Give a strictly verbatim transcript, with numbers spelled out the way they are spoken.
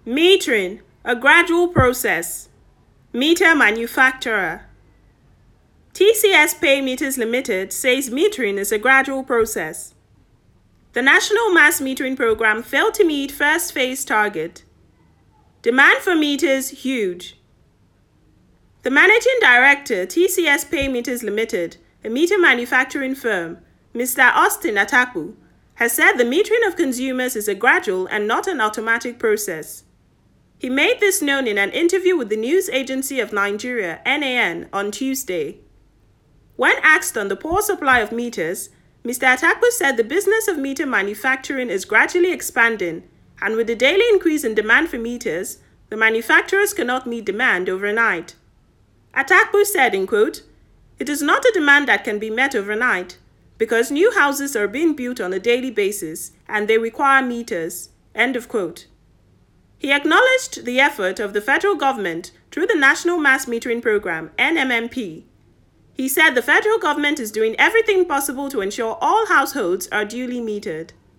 Metering, a gradual process. Meter manufacturer. T C S Pay Meters Limited says metering is a gradual process. The National Mass Metering Program failed to meet first phase target. Demand for meters huge. The Managing Director, T C S Pay Meters Limited, a meter manufacturing firm, Mister Austin Atakpu, has said the metering of consumers is a gradual and not an automatic process. He made this known in an interview with the News Agency of Nigeria, N A N, on Tuesday. When asked on the poor supply of meters, Mister Atakpu said the business of meter manufacturing is gradually expanding, and with the daily increase in demand for meters, the manufacturers cannot meet demand overnight. Atakpu said, in quote, "It is not a demand that can be met overnight, because new houses are being built on a daily basis, and they require meters," end of quote. He acknowledged the effort of the federal government through the National Mass Metering Program, N M M P. He said the federal government is doing everything possible to ensure all households are duly metered.